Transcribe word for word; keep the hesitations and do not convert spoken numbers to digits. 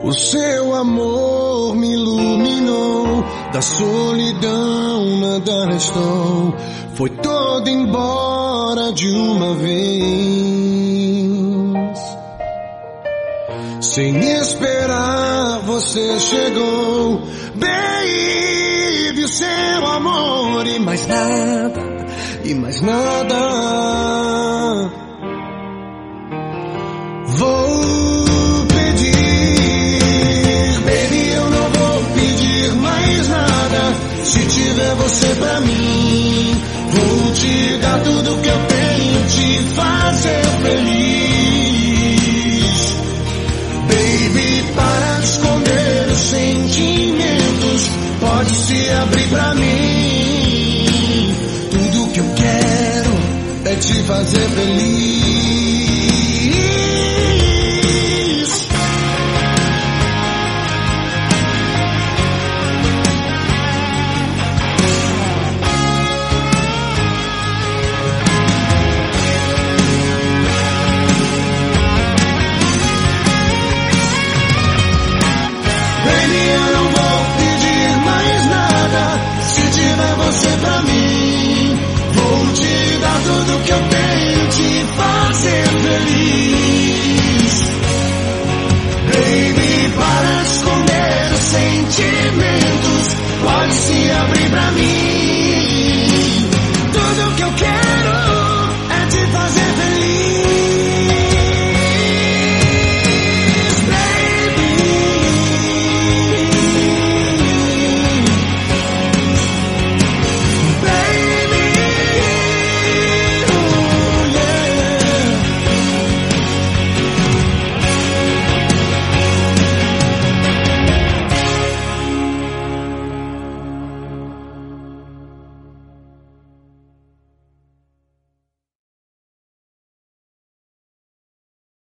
O seu amor me iluminou, da solidão nada restou, foi todo embora de uma vez. Sem esperar você chegou, baby, o seu amor e mais nada, e mais nada. Vou pedir, baby, eu não vou pedir mais nada. Se tiver você pra mim, vou te dar tudo que eu tenho, te fazer feliz. Baby, para de esconder os sentimentos, pode se abrir pra mim. Tudo que eu quero é te fazer feliz. Você pra mim, vou te dar tudo que eu tenho, te fazer feliz. Baby, para de esconder os sentimentos, pode se abrir pra mim.